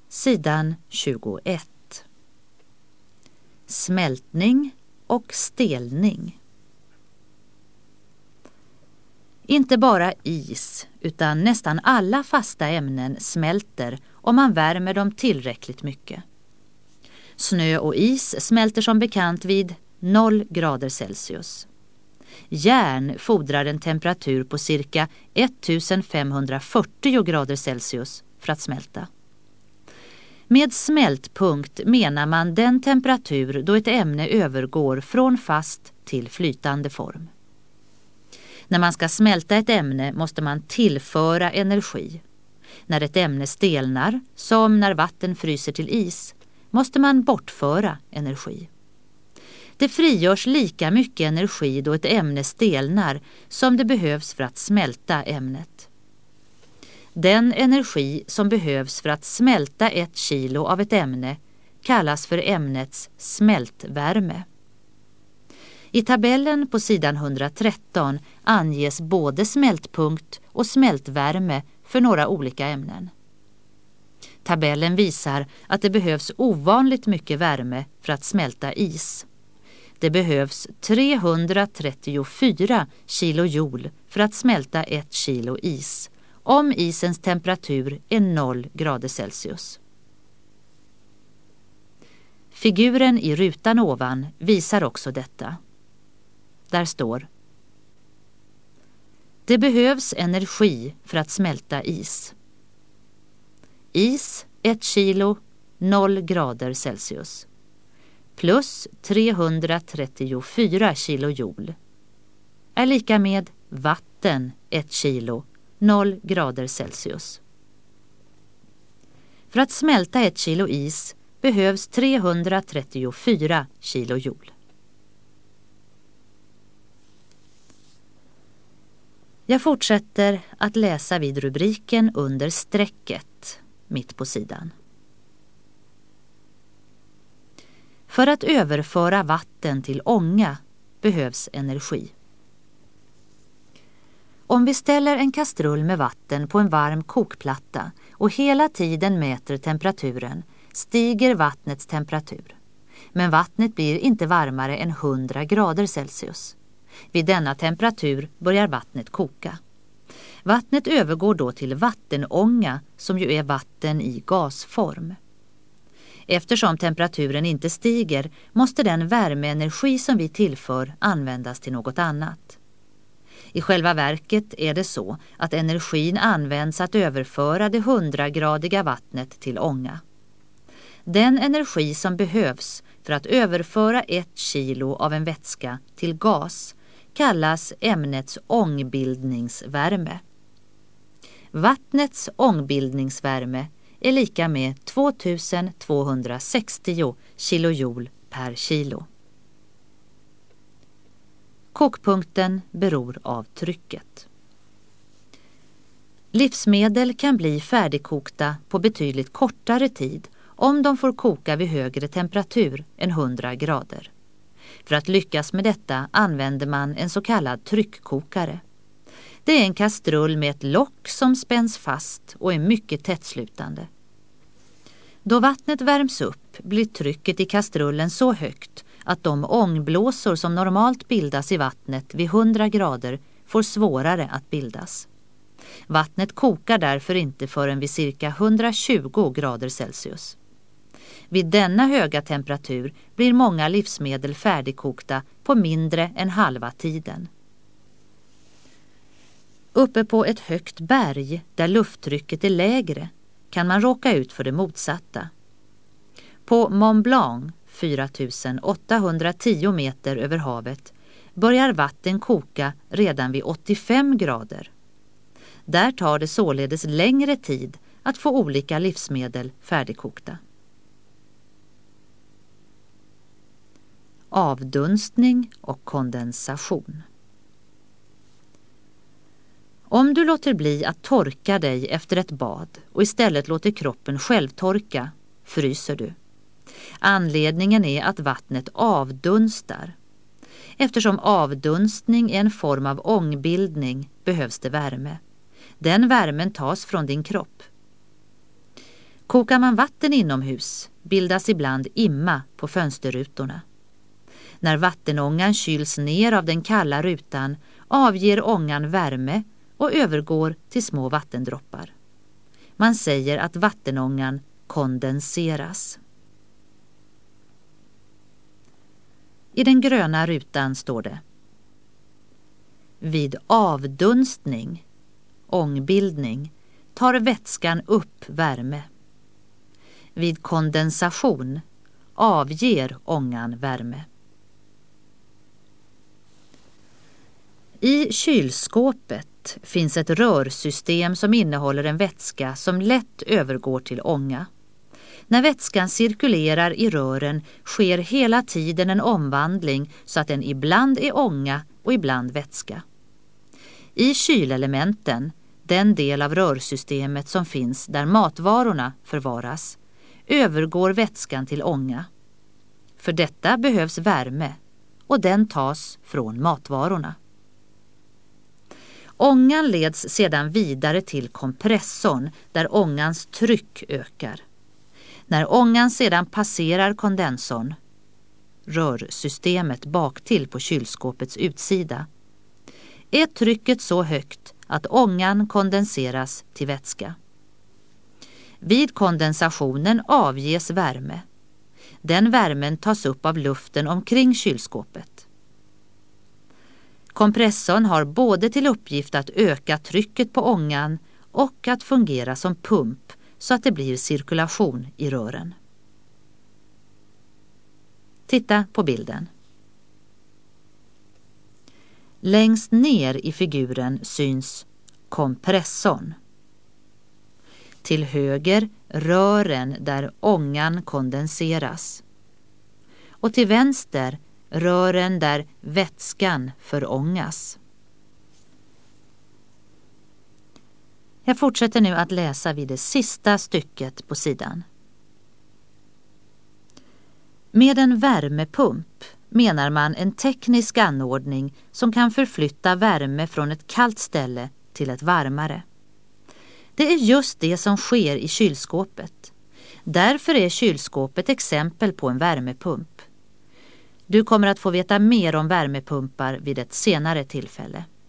sidan 21. Smältning och stelning. Inte bara is utan nästan alla fasta ämnen smälter om man värmer dem tillräckligt mycket. Snö och is smälter som bekant vid 0 grader Celsius. Järn fordrar en temperatur på cirka 1540 grader Celsius för att smälta. Med smältpunkt menar man den temperatur då ett ämne övergår från fast till flytande form. När man ska smälta ett ämne måste man tillföra energi. När ett ämne stelnar, som när vatten fryser till is, måste man bortföra energi. Det frigörs lika mycket energi då ett ämne stelnar som det behövs för att smälta ämnet. Den energi som behövs för att smälta 1 kilo av ett ämne kallas för ämnets smältvärme. I tabellen på sidan 113 anges både smältpunkt och smältvärme för några olika ämnen. Tabellen visar att det behövs ovanligt mycket värme för att smälta is. Det behövs 334 kilojoule för att smälta 1 kilo is, om isens temperatur är 0 grader Celsius. Figuren i rutan ovan visar också detta. Där står: det behövs energi för att smälta is. Is 1 kilo 0 grader Celsius plus 334 kilojoule är lika med vatten 1 kilo 0 grader Celsius. För att smälta 1 kilo is behövs 334 kilojoule. Jag fortsätter att läsa vid rubriken under strecket mitt på sidan. För att överföra vatten till ånga behövs energi. Om vi ställer en kastrull med vatten på en varm kokplatta och hela tiden mäter temperaturen, stiger vattnets temperatur. Men vattnet blir inte varmare än 100 grader Celsius. Vid denna temperatur börjar vattnet koka. Vattnet övergår då till vattenånga, som ju är vatten i gasform. Eftersom temperaturen inte stiger måste den värmeenergi som vi tillför användas till något annat. I själva verket är det så att energin används att överföra det 100-gradiga vattnet till ånga. Den energi som behövs för att överföra 1 kilo av en vätska till gas kallas ämnets ångbildningsvärme. Vattnets ångbildningsvärme är lika med 2260 kilojoule per kilo. Kokpunkten beror av trycket. Livsmedel kan bli färdigkokta på betydligt kortare tid om de får koka vid högre temperatur än 100 grader. För att lyckas med detta använder man en så kallad tryckkokare. Det är en kastrull med ett lock som spänns fast och är mycket tättslutande. Då vattnet värms upp blir trycket i kastrullen så högt att de ångblåsor som normalt bildas i vattnet vid 100 grader får svårare att bildas. Vattnet kokar därför inte förrän vid cirka 120 grader Celsius. Vid denna höga temperatur blir många livsmedel färdigkokta på mindre än halva tiden. Uppe på ett högt berg där lufttrycket är lägre kan man råka ut för det motsatta. På Mont Blanc, 4810 meter över havet, börjar vatten koka redan vid 85 grader. Där tar det således längre tid att få olika livsmedel färdigkokta. Avdunstning och kondensation. Om du låter bli att torka dig efter ett bad och istället låter kroppen självtorka, fryser du. Anledningen är att vattnet avdunstar. Eftersom avdunstning är en form av ångbildning behövs det värme. Den värmen tas från din kropp. Kokar man vatten inomhus bildas ibland imma på fönsterrutorna. När vattenångan kyls ner av den kalla rutan avger ångan värme och övergår till små vattendroppar. Man säger att vattenångan kondenseras. I den gröna rutan står det: vid avdunstning, ångbildning, tar vätskan upp värme. Vid kondensation avger ångan värme. I kylskåpet finns ett rörsystem som innehåller en vätska som lätt övergår till ånga. När vätskan cirkulerar i rören sker hela tiden en omvandling så att den ibland är ånga och ibland vätska. I kylelementen, den del av rörsystemet som finns där matvarorna förvaras, övergår vätskan till ånga. För detta behövs värme och den tas från matvarorna. Ångan leds sedan vidare till kompressorn där ångans tryck ökar. När ångan sedan passerar kondensorn, rörsystemet baktill på kylskåpets utsida, är trycket så högt att ångan kondenseras till vätska. Vid kondensationen avges värme. Den värmen tas upp av luften omkring kylskåpet. Kompressorn har både till uppgift att öka trycket på ångan och att fungera som pump så att det blir cirkulation i rören. Titta på bilden. Längst ner i figuren syns kompressorn. Till höger rören där ångan kondenseras. Och till vänster rören där vätskan förångas. Jag fortsätter nu att läsa vid det sista stycket på sidan. Med en värmepump menar man en teknisk anordning som kan förflytta värme från ett kallt ställe till ett varmare. Det är just det som sker i kylskåpet. Därför är kylskåpet exempel på en värmepump. Du kommer att få veta mer om värmepumpar vid ett senare tillfälle.